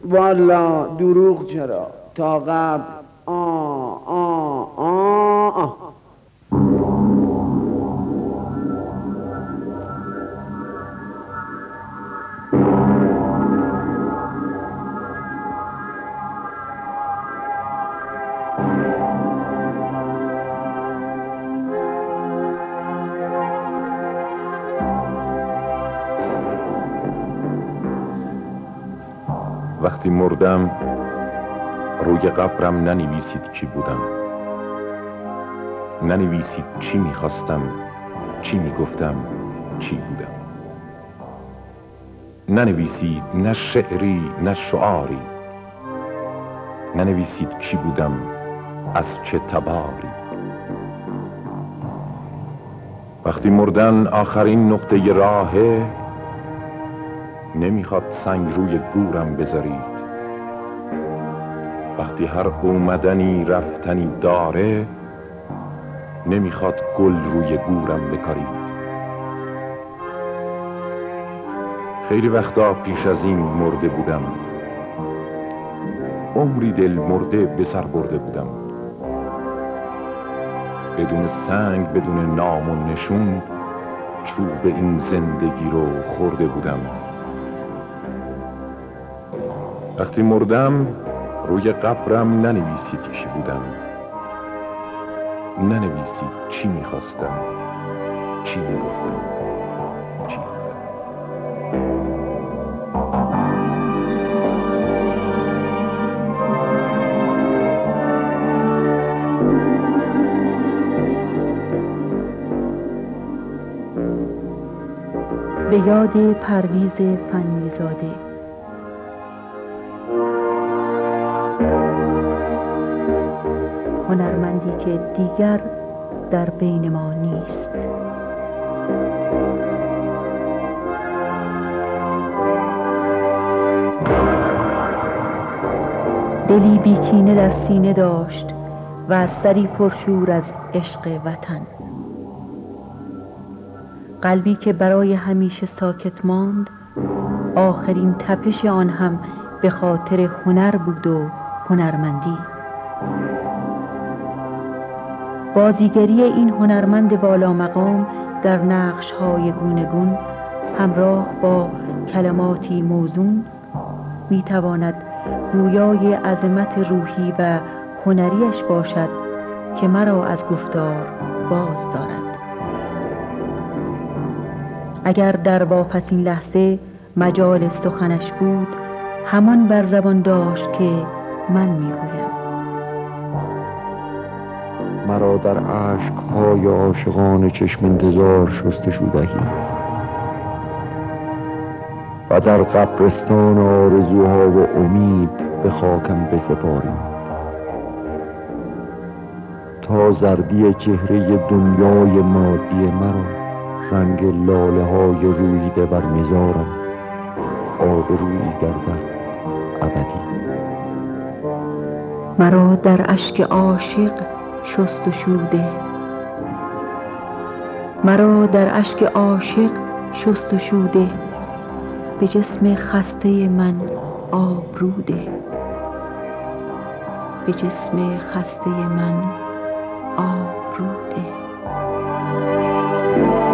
والا دروغ چرا؟ تا قبل وقتی مردم روی قبرم ننویسید کی بودم، ننویسید چی میخواستم، چی میگفتم، چی بودم. ننویسید نه شعری نه شعاری، ننویسید کی بودم، از چه تباری. وقتی مردن آخرین نقطه راهه، نمیخواد سنگ روی گورم بذارید. وقتی هر اومدنی رفتنی داره، نمیخواد گل روی گورم بکارید. خیلی وقتا پیش از این مرده بودم، عمری دل مرده به سر برده بودم. بدون سنگ بدون نام و نشون، چوب این زندگی رو خورده بودم. وقتی مردم روی قبرم ننویسید کی بودم، ننویسید چی میخواستم، چی میگفتم، چی بودم. به یاد پرویز فنی‌زاده. هنرمندی که دیگر در بین ما نیست. دلی بیکینه در سینه داشت و از سری پرشور از عشق وطن. قلبی که برای همیشه ساکت ماند، آخرین تپش آن هم به خاطر هنر بود و هنرمندی. بازیگری این هنرمند والا مقام در نقش‌های گوناگون همراه با کلماتی موزون می‌تواند گویای عظمت روحی و هنریش باشد که مرا از گفتار باز دارد. اگر در واپسین لحظه مجال سخنش بود، همان بر زبان داشت که من میگویم. مرا در اشک‌های عاشقان چشم انتظار شستشو دهید و در قبرستان آرزوها و امید به خاکم بسپارید تا زردی چهره دنیای مادی مرا رنگ لاله های روییده بر مزارم آبرویی گردد ابدی. مرا در اشک عاشق شست و شوده، مرا در اشک عاشق شست و شوده، به جسم خسته من آبروده، به جسم خسته من آبروده.